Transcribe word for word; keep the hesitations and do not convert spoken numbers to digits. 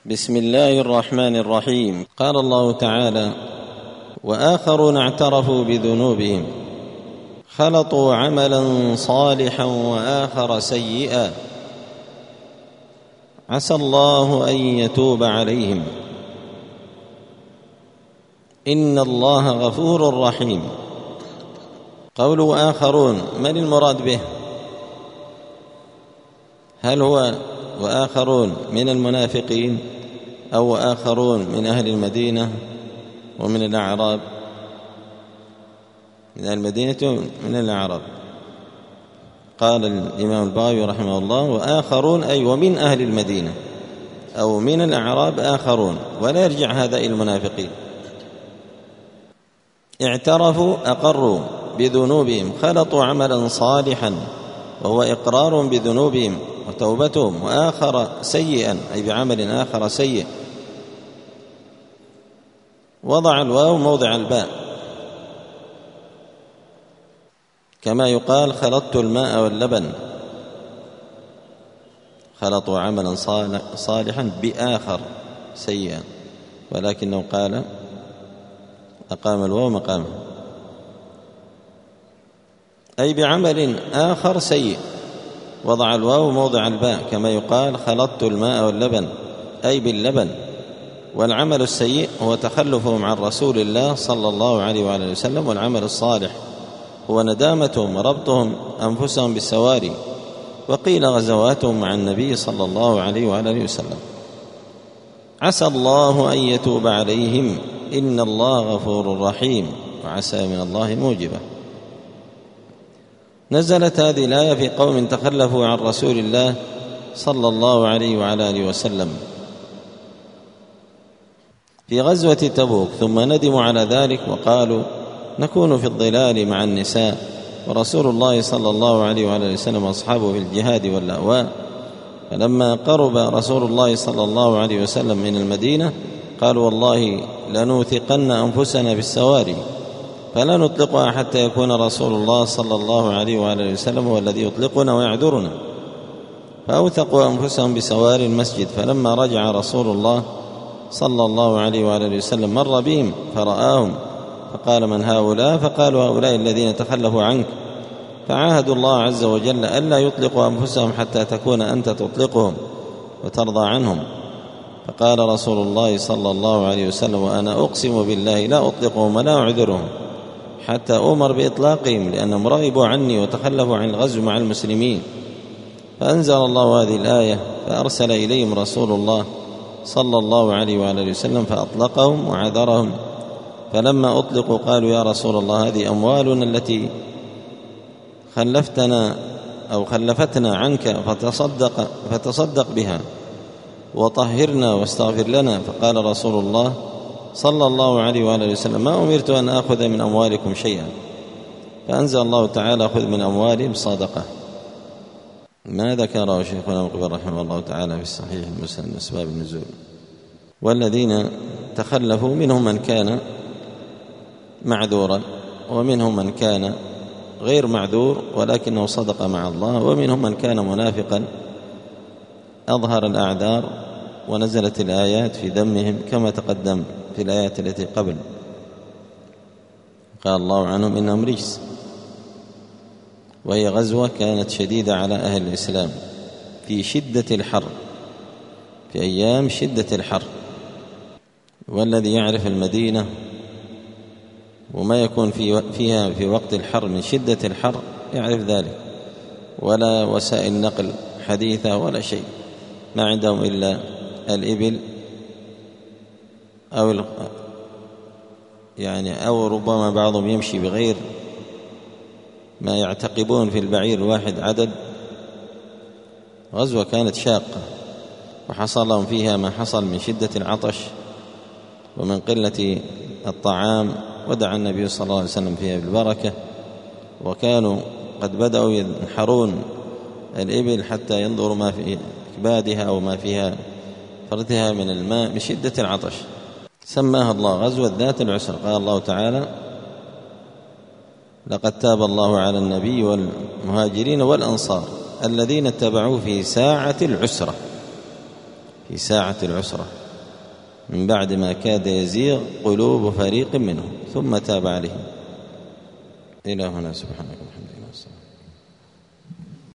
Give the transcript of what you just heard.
بسم الله الرحمن الرحيم. قال الله تعالى: وآخرون اعترفوا بذنوبهم خلطوا عملا صالحا وآخر سيئا عسى الله أن يتوب عليهم إن الله غفور رحيم. قوله آخرون، من المراد به؟ هل هو وآخرون من المنافقين أو آخرون من أهل المدينة ومن الأعراب؟ من أهل المدينة من الأعراب. قال الإمام البغوي رحمه الله: وآخرون أي ومن أهل المدينة أو من الأعراب آخرون، ولا يرجع هذا إلى المنافقين. اعترفوا أقروا بذنوبهم خلطوا عملا صالحا وهو إقرار بذنوبهم وتوبتهم، وآخر سيئا أي بعمل آخر سيء. وضع الواو موضع الباء، كما يقال خلطت الماء واللبن. خلطوا عملا صالحا بآخر سيئا، ولكنه قال أقام الواو مقامه، أي بعمل آخر سيء. وضع الواو موضع الباء، كما يقال خلطت الماء واللبن أي باللبن. والعمل السيء هو تخلفهم عن رسول الله صلى الله عليه وآله وسلم، والعمل الصالح هو ندامتهم وربطهم أنفسهم بالسواري، وقيل غزواتهم مع النبي صلى الله عليه وآله وسلم. عسى الله أن يتوب عليهم إن الله غفور رحيم، وعسى من الله موجبة. نزلت هذه الآية في قوم تخلفوا عن رسول الله صلى الله عليه وعلى آله وسلم في غزوة تبوك، ثم ندموا على ذلك وقالوا نكون في الظلال مع النساء ورسول الله صلى الله عليه وعلى آله وسلم وأصحابه في الجهاد واللأواء. فلما قرب رسول الله صلى الله عليه وسلم من المدينة قالوا والله لنوثقن أنفسنا بالسواري فلا نطلقها حتى يكون رسول الله صلى الله عليه وآله وسلم هو الذي يطلقنا ويعذرنا. فأوثقوا أنفسهم بسواري المسجد. فلما رجع رسول الله صلى الله عليه وآله وسلم مر بهم فرآهم فقال من هؤلاء؟ فقالوا هؤلاء الذين تخلفوا عنك. فعاهدوا الله عز وجل ألا يطلقوا أنفسهم حتى تكون أنت تطلقهم وترضى عنهم. فقال رسول الله صلى الله عليه وسلم وأنا أقسم بالله لا أطلقهم ولا أعذرهم حتى أمر بإطلاقهم، لأنهم رغبوا عني وتخلفوا عن الغزو مع المسلمين. فأنزل الله هذه الآية فأرسل إليهم رسول الله صلى الله عليه وآله وسلم فأطلقهم وعذرهم. فلما أطلقوا قالوا يا رسول الله هذه أموالنا التي خلفتنا أو خلفتنا عنك فتصدق, فتصدق بها وطهرنا واستغفر لنا. فقال رسول الله صلى الله عليه وآله وسلم ما أمرت أن أخذ من أموالكم شيئا. فأنزل الله تعالى خذ من أموالهم صدقة. ما ذكره شيخنا مقبل رحمه الله تعالى في الصحيح المسند أسباب النزول. والذين تخلفوا منهم من كان معذورا ومنهم من كان غير معذور ولكنه صدق مع الله، ومنهم من كان منافقا أظهر الأعذار ونزلت الآيات في ذمهم كما تقدم في الآيات التي قبل. قال الله عنهم إنهم رجس، وهي غزوة كانت شديدة على أهل الإسلام في شدة الحر، في أيام شدة الحر. والذي يعرف المدينة وما يكون فيها في وقت الحر من شدة الحر يعرف ذلك. ولا وسائل نقل حديثة ولا شيء، ما عندهم إلا الإبل أو يعني أو ربما بعضهم يمشي بغير ما يعتقبون في البعير الواحد عدد. غزوة كانت شاقة وحصل لهم فيها ما حصل من شدة العطش ومن قلة الطعام، ودعا النبي صلى الله عليه وسلم فيها بالبركة. وكانوا قد بدأوا ينحرون الإبل حتى ينظروا ما في كبادها أو ما فيها فرثها من الماء من شدة العطش. سماها الله غزوة ذات العسر. قال الله تعالى لقد تاب الله على النبي والمهاجرين والأنصار الذين اتبعوه في ساعة العسرة في ساعة العسرة من بعد ما كاد يزيغ قلوب فريق منهم ثم تاب عليهم. إلى هنا، سبحانك وبحمدك.